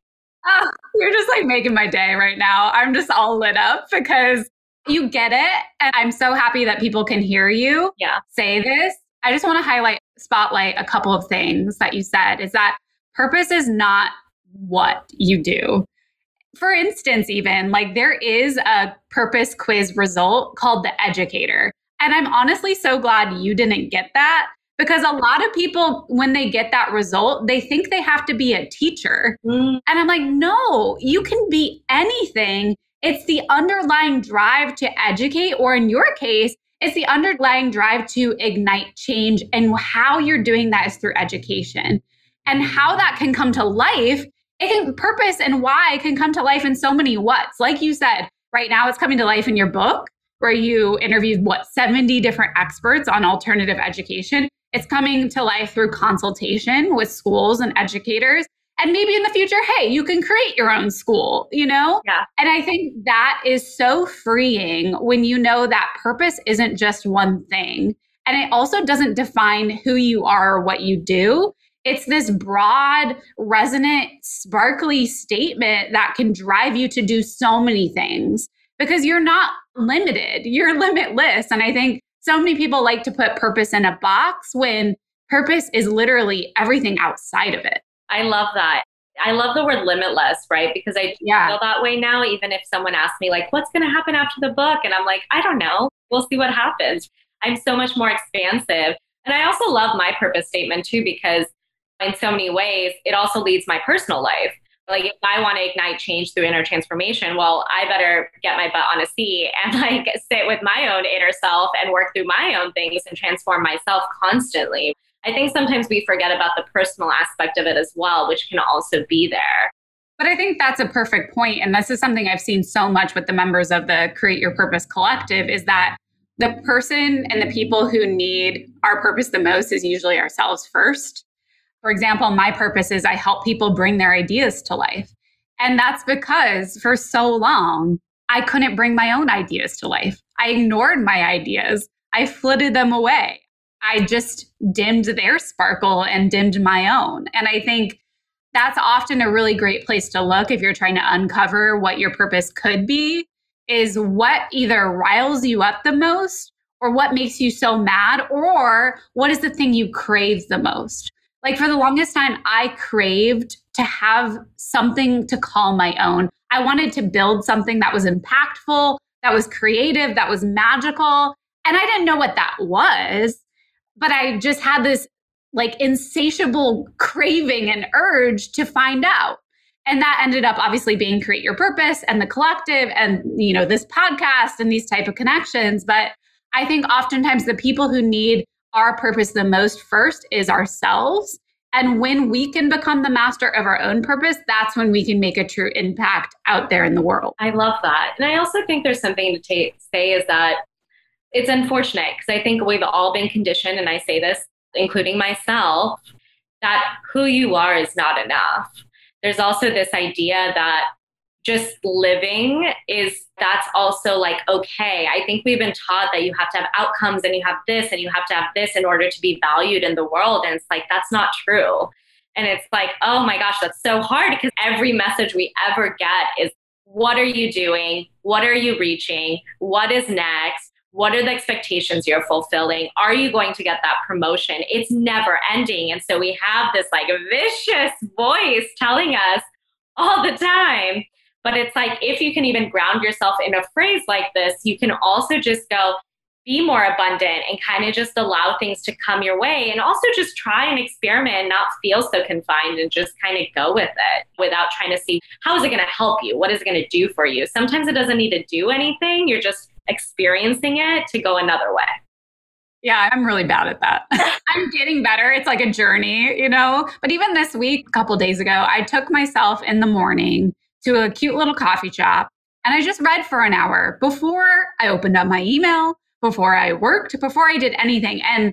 Oh, you're just like making my day right now. I'm just all lit up because you get it. And I'm so happy that people can hear you say this. I just want to spotlight a couple of things that you said is that purpose is not what you do. For instance, even like there is a purpose quiz result called the Educator. And I'm honestly so glad you didn't get that because a lot of people, when they get that result, they think they have to be a teacher. And I'm like, no, you can be anything. It's the underlying drive to educate, or in your case, it's the underlying drive to ignite change. And how you're doing that is through education. And how that can come to life, purpose and why can come to life in so many whats. Like you said, right now it's coming to life in your book where you interviewed 70 different experts on alternative education. It's coming to life through consultation with schools and educators. And maybe in the future, hey, you can create your own school, you know? Yeah. And I think that is so freeing when you know that purpose isn't just one thing. And it also doesn't define who you are or what you do. It's this broad, resonant, sparkly statement that can drive you to do so many things because you're not limited, you're limitless. And I think so many people like to put purpose in a box when purpose is literally everything outside of it. I love that. I love the word limitless, right? Because I feel that way now, even if someone asks me like, what's going to happen after the book? And I'm like, I don't know. We'll see what happens. I'm so much more expansive. And I also love my purpose statement too, because in so many ways, it also leads my personal life. Like if I want to ignite change through inner transformation, well, I better get my butt on a seat and like sit with my own inner self and work through my own things and transform myself constantly. I think sometimes we forget about the personal aspect of it as well, which can also be there. But I think that's a perfect point. And this is something I've seen so much with the members of the Create Your Purpose Collective is that the person and the people who need our purpose the most is usually ourselves first. For example, my purpose is I help people bring their ideas to life. And that's because for so long, I couldn't bring my own ideas to life. I ignored my ideas. I flitted them away. I just dimmed their sparkle and dimmed my own. And I think that's often a really great place to look if you're trying to uncover what your purpose could be, is what either riles you up the most or what makes you so mad, or what is the thing you crave the most. Like for the longest time, I craved to have something to call my own. I wanted to build something that was impactful, that was creative, that was magical. And I didn't know what that was, but I just had this like insatiable craving and urge to find out. And that ended up obviously being Create Your Purpose and the collective and, you know, this podcast and these type of connections. But I think oftentimes the people who need our purpose the most first is ourselves. And when we can become the master of our own purpose, that's when we can make a true impact out there in the world. I love that. And I also think there's something to say is that it's unfortunate because I think we've all been conditioned, and I say this, including myself, that who you are is not enough. There's also this idea that just living that's also like, okay. I think we've been taught that you have to have outcomes and you have this and you have to have this in order to be valued in the world. And it's like, that's not true. And it's like, oh my gosh, that's so hard because every message we ever get is, what are you doing? What are you reaching? What is next? What are the expectations you're fulfilling? Are you going to get that promotion? It's never ending. And so we have this like vicious voice telling us all the time. But it's like, if you can even ground yourself in a phrase like this, you can also just go, be more abundant and kind of just allow things to come your way. And also just try and experiment and not feel so confined and just kind of go with it without trying to see, how is it going to help you? What is it going to do for you? Sometimes it doesn't need to do anything. You're just experiencing it to go another way. Yeah, I'm really bad at that. I'm getting better. It's like a journey, you know? But even this week, a couple of days ago, I took myself in the morning to a cute little coffee shop and I just read for an hour before I opened up my email, before I worked, before I did anything. And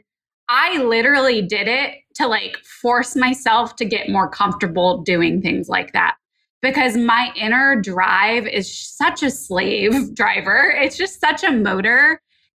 I literally did it to like force myself to get more comfortable doing things like that. Because my inner drive is such a slave driver. It's just such a motor.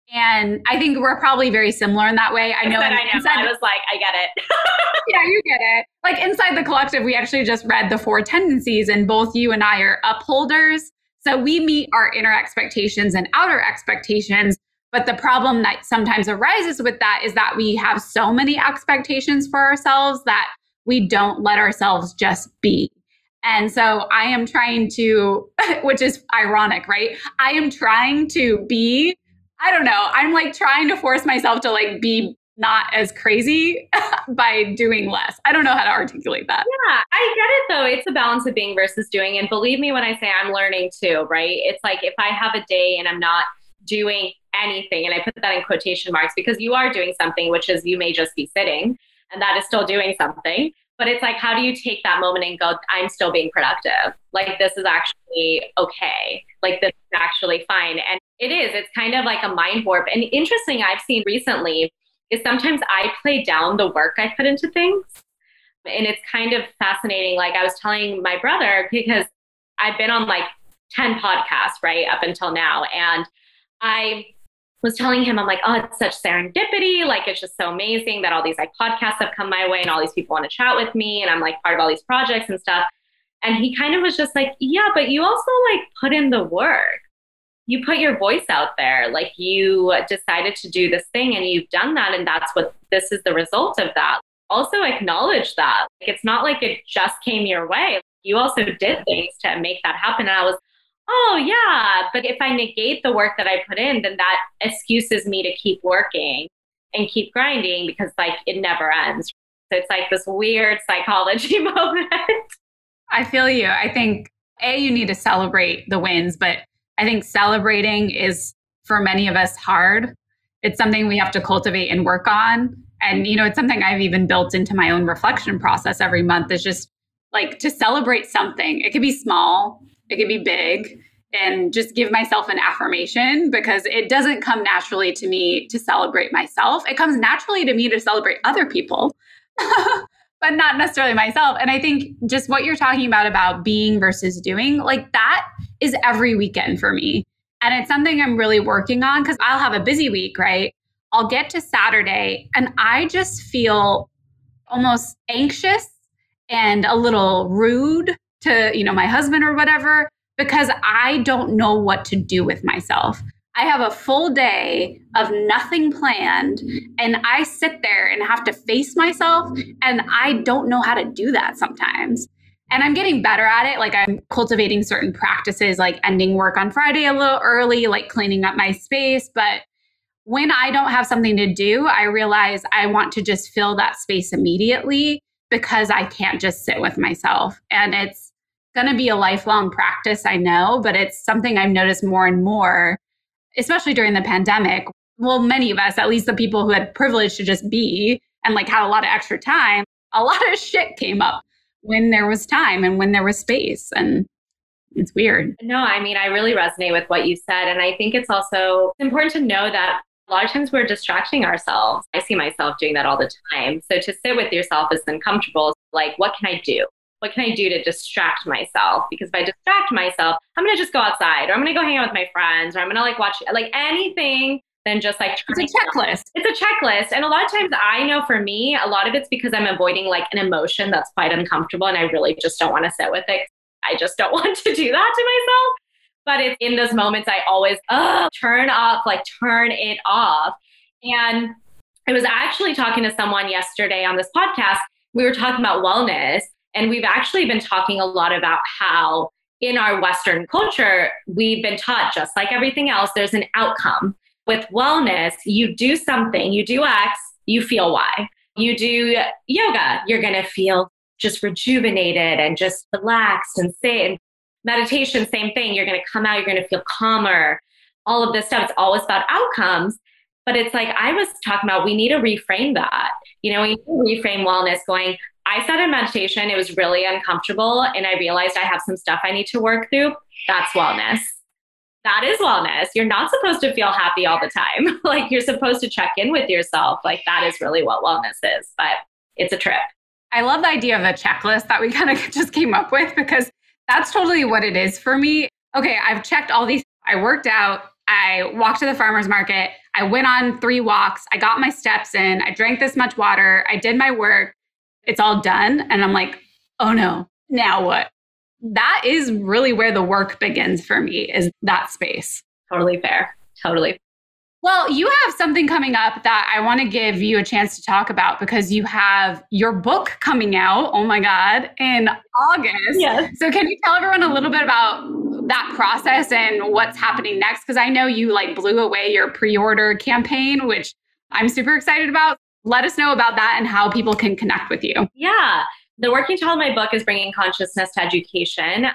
And I think we're probably very similar in that way. I know. I was like, I get it. Yeah, you get it. Like inside the collective, we actually just read the 4 tendencies, and both you and I are upholders. So we meet our inner expectations and outer expectations. But the problem that sometimes arises with that is that we have so many expectations for ourselves that we don't let ourselves just be. And so I am trying to, which is ironic, right? I am trying to be, I don't know, I'm like trying to force myself to like be not as crazy by doing less. I don't know how to articulate that. Yeah, I get it though. It's a balance of being versus doing. And believe me when I say I'm learning too, right? It's like if I have a day and I'm not doing anything, and I put that in quotation marks because you are doing something, which is you may just be sitting, and that is still doing something. But it's like, how do you take that moment and go, I'm still being productive? Like, this is actually okay. Like, this is actually fine. And it is, it's kind of like a mind warp. And interesting, I've seen recently is sometimes I play down the work I put into things. And it's kind of fascinating. Like I was telling my brother, because I've been on like 10 podcasts, right, up until now. And I was telling him, I'm like, oh, it's such serendipity. Like, it's just so amazing that all these like podcasts have come my way and all these people want to chat with me. And I'm like part of all these projects and stuff. And he kind of was just like, yeah, but you also like put in the work. You put your voice out there. Like you decided to do this thing and you've done that. And that's what this is the result of that. Also acknowledge that. Like, it's not like it just came your way. You also did things to make that happen. And I was, oh yeah, but if I negate the work that I put in, then that excuses me to keep working and keep grinding because like it never ends. So it's like this weird psychology moment. I feel you. I think you need to celebrate the wins, but I think celebrating is for many of us hard. It's something we have to cultivate and work on. And, you know, it's something I've even built into my own reflection process every month is just like to celebrate something. It could be small, it could be big, and just give myself an affirmation because it doesn't come naturally to me to celebrate myself. It comes naturally to me to celebrate other people, but not necessarily myself. And I think just what you're talking about being versus doing, like that is every weekend for me. And it's something I'm really working on because I'll have a busy week, right? I'll get to Saturday and I just feel almost anxious and a little rude to, you know, my husband or whatever, because I don't know what to do with myself. I have a full day of nothing planned and I sit there and have to face myself and I don't know how to do that sometimes. And I'm getting better at it. Like I'm cultivating certain practices, like ending work on Friday a little early, like cleaning up my space. But when I don't have something to do, I realize I want to just fill that space immediately because I can't just sit with myself. And it's going to be a lifelong practice, I know, but it's something I've noticed more and more, especially during the pandemic. Well, many of us, at least the people who had privilege to just be and like had a lot of extra time, a lot of shit came up when there was time and when there was space. And it's weird. No, I mean, I really resonate with what you said. And I think it's also important to know that a lot of times we're distracting ourselves. I see myself doing that all the time. So to sit with yourself is uncomfortable. Like, what can I do? What can I do to distract myself? Because if I distract myself, I'm going to just go outside or I'm going to go hang out with my friends or I'm going to like watch like anything than just like. It's a checklist. It's a checklist. And a lot of times I know for me, a lot of it's because I'm avoiding like an emotion that's quite uncomfortable and I really just don't want to sit with it. I just don't want to do that to myself. But it's in those moments I always turn it off. And I was actually talking to someone yesterday on this podcast. We were talking about wellness. And we've actually been talking a lot about how in our Western culture, we've been taught just like everything else, there's an outcome. With wellness, you do something, you do X, you feel Y. You do yoga, you're going to feel just rejuvenated and just relaxed and say, meditation, same thing. You're going to come out, you're going to feel calmer. All of this stuff, it's always about outcomes. But it's like I was talking about, we need to reframe that. You know, we need to reframe wellness going, I sat in meditation. It was really uncomfortable. And I realized I have some stuff I need to work through. That's wellness. That is wellness. You're not supposed to feel happy all the time. Like you're supposed to check in with yourself. Like that is really what wellness is, but it's a trip. I love the idea of a checklist that we kind of just came up with because that's totally what it is for me. Okay, I've checked all these. I worked out. I walked to the farmer's market. I went on 3 walks. I got my steps in. I drank this much water. I did my work. It's all done. And I'm like, oh no, now what? That is really where the work begins for me, is that space. Totally fair. Totally. Well, you have something coming up that I want to give you a chance to talk about, because you have your book coming out, oh my God, in August. Yes. So can you tell everyone a little bit about that process and what's happening next? Because I know you blew away your pre-order campaign, which I'm super excited about. Let us know about that and how people can connect with you. Yeah. The working title of my book is Bringing Consciousness to Education.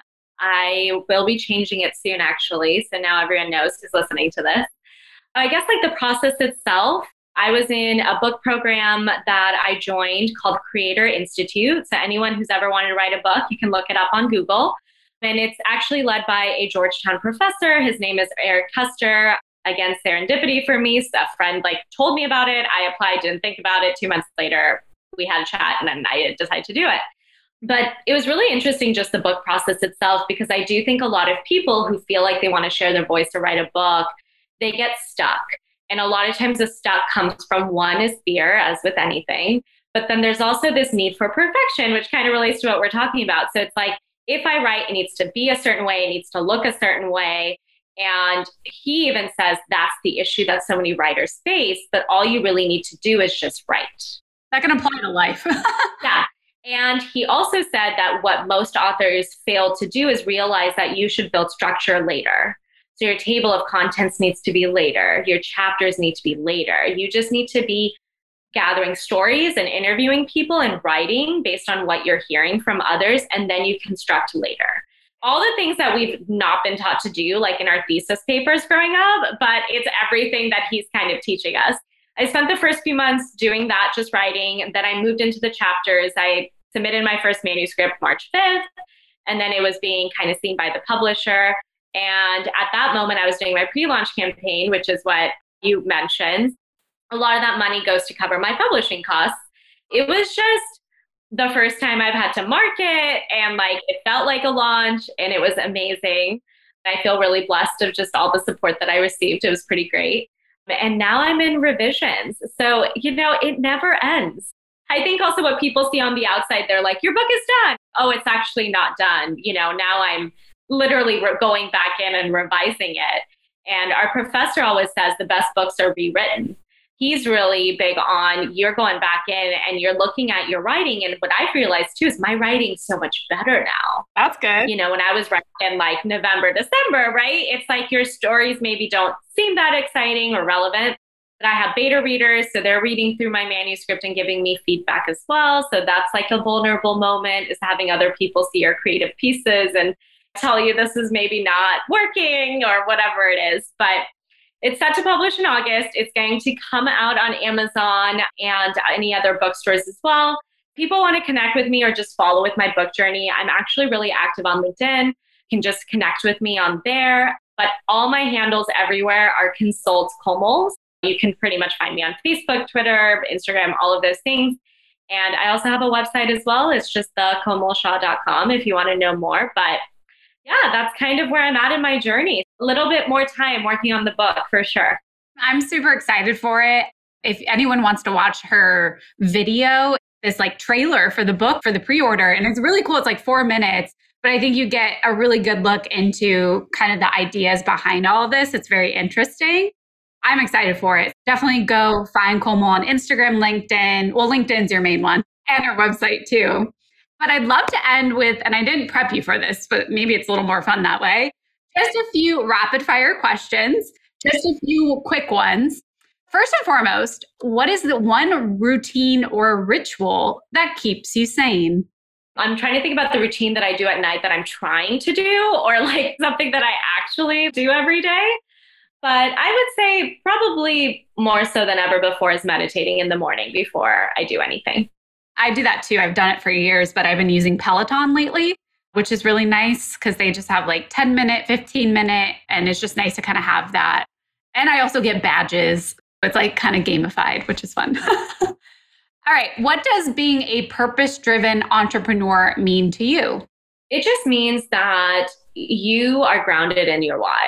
I will be changing it soon, actually. So now everyone knows who's listening to this. I guess the process itself, I was in a book program that I joined called Creator Institute. So anyone who's ever wanted to write a book, you can look it up on Google. And it's actually led by a Georgetown professor. His name is Eric Custer. Again, serendipity for me. So a friend told me about it. I applied, didn't think about it. 2 months later, we had a chat and then I decided to do it. But it was really interesting, just the book process itself, because I do think a lot of people who feel like they want to share their voice or write a book, they get stuck. And a lot of times the stuck comes from, one is fear, as with anything. But then there's also this need for perfection, which kind of relates to what we're talking about. So it's if I write, it needs to be a certain way, it needs to look a certain way. And he even says that's the issue that so many writers face, but all you really need to do is just write. That can apply to life. Yeah. And he also said that what most authors fail to do is realize that you should build structure later. So your table of contents needs to be later. Your chapters need to be later. You just need to be gathering stories and interviewing people and writing based on what you're hearing from others, and then you construct later. All the things that we've not been taught to do, in our thesis papers growing up, but it's everything that he's kind of teaching us. I spent the first few months doing that, just writing. Then I moved into the chapters. I submitted my first manuscript March 5th, and then it was being kind of seen by the publisher. And at that moment, I was doing my pre-launch campaign, which is what you mentioned. A lot of that money goes to cover my publishing costs. It was just the first time I've had to market, and it felt like a launch, and it was amazing. I feel really blessed of just all the support that I received. It was pretty great. And now I'm in revisions. So, it never ends. I think also what people see on the outside, they're like, your book is done. Oh, it's actually not done. Now I'm literally going back in and revising it. And our professor always says the best books are rewritten. He's really big on you're going back in and you're looking at your writing. And what I've realized too is my writing's so much better now. That's good. When I was writing in November, December, right? It's your stories maybe don't seem that exciting or relevant. But I have beta readers, so they're reading through my manuscript and giving me feedback as well. So that's a vulnerable moment, is having other people see your creative pieces and tell you this is maybe not working or whatever it is. But it's set to publish in August. It's going to come out on Amazon and any other bookstores as well. People want to connect with me or just follow with my book journey. I'm actually really active on LinkedIn. You can just connect with me on there. But all my handles everywhere are Consult Komols. You can pretty much find me on Facebook, Twitter, Instagram, all of those things. And I also have a website as well. It's just thekomolshah.com if you want to know more. But yeah, that's kind of where I'm at in my journey. A little bit more time working on the book for sure. I'm super excited for it. If anyone wants to watch her video, this trailer for the book for the pre-order, and it's really cool. It's 4 minutes, but I think you get a really good look into kind of the ideas behind all of this. It's very interesting. I'm excited for it. Definitely go find Komal on Instagram, LinkedIn. Well, LinkedIn's your main one, and her website too. But I'd love to end with, and I didn't prep you for this, but maybe it's a little more fun that way, just a few rapid fire questions, just a few quick ones. First and foremost, what is the one routine or ritual that keeps you sane? I'm trying to think about the routine that I do at night that I'm trying to do, or something that I actually do every day. But I would say probably more so than ever before is meditating in the morning before I do anything. I do that too. I've done it for years, but I've been using Peloton lately, which is really nice because they just have 10-minute, 15-minute, and it's just nice to kind of have that. And I also get badges. It's kind of gamified, which is fun. All right. What does being a purpose-driven entrepreneur mean to you? It just means that you are grounded in your why.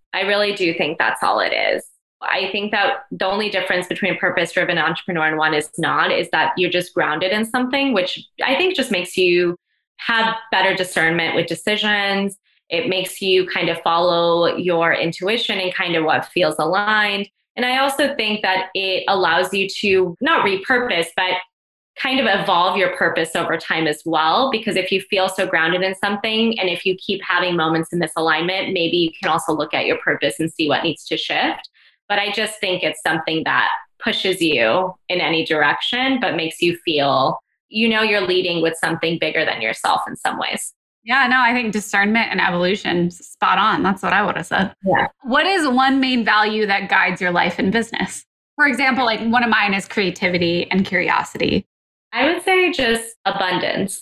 I really do think that's all it is. I think that the only difference between a purpose-driven entrepreneur and one is not, is that you're just grounded in something, which I think just makes you have better discernment with decisions. It makes you kind of follow your intuition and kind of what feels aligned. And I also think that it allows you to not repurpose, but kind of evolve your purpose over time as well. Because if you feel so grounded in something, and if you keep having moments in misalignment, maybe you can also look at your purpose and see what needs to shift. But I just think it's something that pushes you in any direction, but makes you feel, you're leading with something bigger than yourself in some ways. Yeah, no, I think discernment and evolution, spot on. That's what I would have said. Yeah. What is one main value that guides your life and business? For example, like one of mine is creativity and curiosity. I would say just abundance.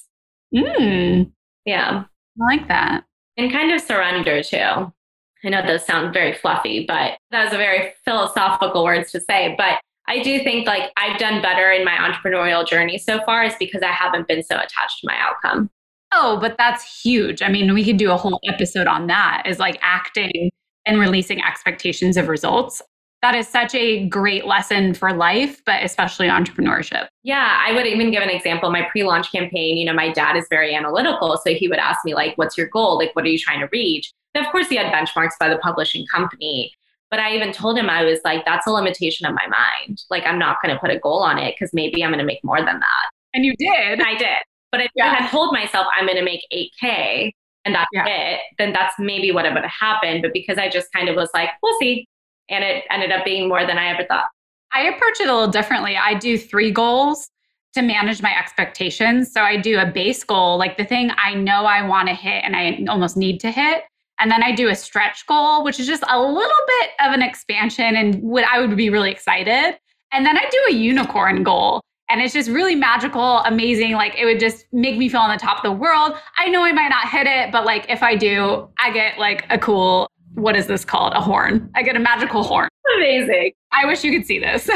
Yeah, I like that. And kind of surrender too. I know those sound very fluffy, but that was a very philosophical words to say. But I do think like I've done better in my entrepreneurial journey so far is because I haven't been so attached to my outcome. Oh, but that's huge. I mean, we could do a whole episode on that, is like acting and releasing expectations of results. That is such a great lesson for life, but especially entrepreneurship. Yeah, I would even give an example. My pre-launch campaign, my dad is very analytical. So he would ask me like, what's your goal? Like, what are you trying to reach? And of course, he had benchmarks by the publishing company. But I even told him, I was like, that's a limitation of my mind. Like, I'm not going to put a goal on it because maybe I'm going to make more than that. And you did. I did. But if I had told myself I'm going to make 8K and that's it, then that's maybe what would have happened. But because I just kind of was like, we'll see. And it ended up being more than I ever thought. I approach it a little differently. I do 3 goals to manage my expectations. So I do a base goal, like the thing I know I want to hit and I almost need to hit. And then I do a stretch goal, which is just a little bit of an expansion and I would be really excited. And then I do a unicorn goal. And it's just really magical, amazing. Like it would just make me feel on the top of the world. I know I might not hit it, but like if I do, I get like a cool, what is this called? A horn. I get a magical horn. Amazing. I wish you could see this.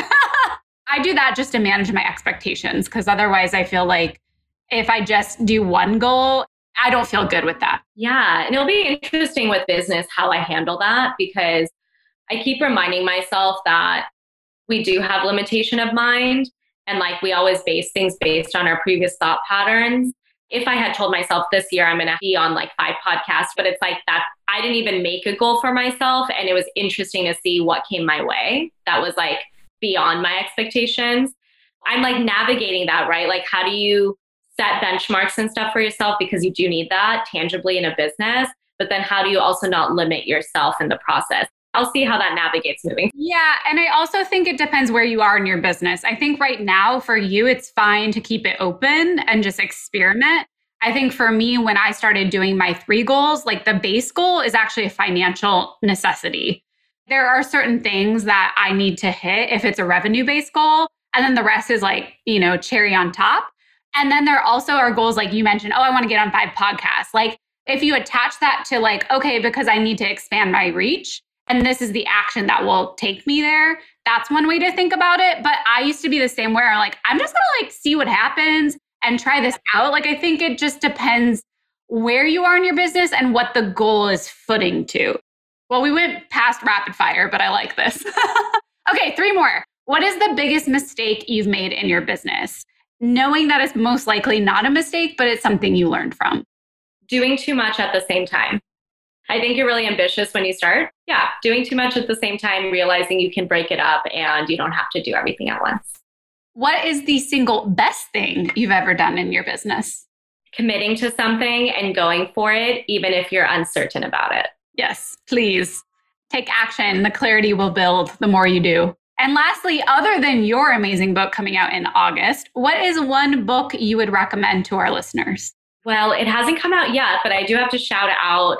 I do that just to manage my expectations because otherwise I feel like if I just do one goal, I don't feel good with that. Yeah. And it'll be interesting with business how I handle that because I keep reminding myself that we do have limitation of mind. And like we always base things based on our previous thought patterns. If I had told myself this year I'm going to be on like 5 podcasts, but it's like that I didn't even make a goal for myself. And it was interesting to see what came my way. That was like beyond my expectations. I'm like navigating that, right? Like how do you set benchmarks and stuff for yourself because you do need that tangibly in a business, but then how do you also not limit yourself in the process? I'll see how that navigates moving. Yeah. And I also think it depends where you are in your business. I think right now for you, it's fine to keep it open and just experiment. I think for me, when I started doing my 3 goals, like the base goal is actually a financial necessity. There are certain things that I need to hit if it's a revenue-based goal. And then the rest is like, cherry on top. And then there also are goals like you mentioned, I want to get on 5 podcasts. Like if you attach that to like, okay, because I need to expand my reach, and this is the action that will take me there. That's one way to think about it. But I used to be the same where like, I'm just going to like see what happens and try this out. Like, I think it just depends where you are in your business and what the goal is footing to. Well, we went past rapid fire, but I like this. Okay, 3 more. What is the biggest mistake you've made in your business? Knowing that it's most likely not a mistake, but it's something you learned from. Doing too much at the same time. I think you're really ambitious when you start. Yeah, doing too much at the same time, realizing you can break it up and you don't have to do everything at once. What is the single best thing you've ever done in your business? Committing to something and going for it, even if you're uncertain about it. Yes, please. Take action. The clarity will build the more you do. And lastly, other than your amazing book coming out in August, what is one book you would recommend to our listeners? Well, it hasn't come out yet, but I do have to shout out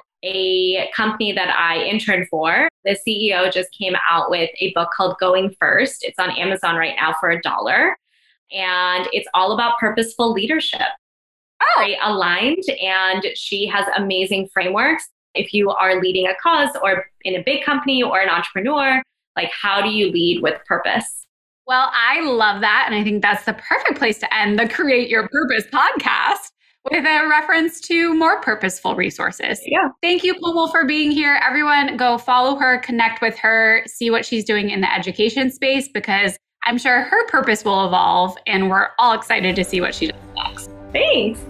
a company that I interned for. The CEO just came out with a book called Going First. It's on Amazon right now for $1. And it's all about purposeful leadership. Very aligned. And she has amazing frameworks. If you are leading a cause or in a big company or an entrepreneur, like how do you lead with purpose? Well, I love that. And I think that's the perfect place to end the Create Your Purpose podcast. with a reference to more purposeful resources. Yeah. Thank you, Komal, for being here. Everyone, go follow her, connect with her, see what she's doing in the education space, because I'm sure her purpose will evolve, and we're all excited to see what she does next. Thanks.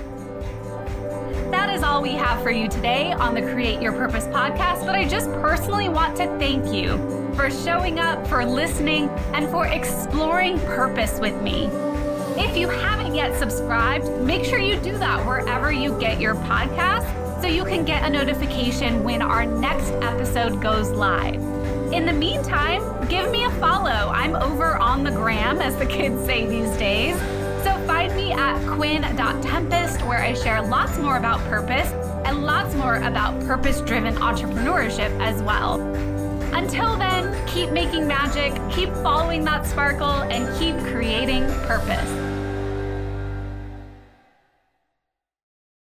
That is all we have for you today on the Create Your Purpose podcast, but I just personally want to thank you for showing up, for listening, and for exploring purpose with me. If you haven't yet subscribed, make sure you do that wherever you get your podcast so you can get a notification when our next episode goes live. In the meantime, give me a follow. I'm over on the gram, as the kids say these days. So find me at quinn.tempest, where I share lots more about purpose and lots more about purpose-driven entrepreneurship as well. Until then, keep making magic, keep following that sparkle, and keep creating purpose.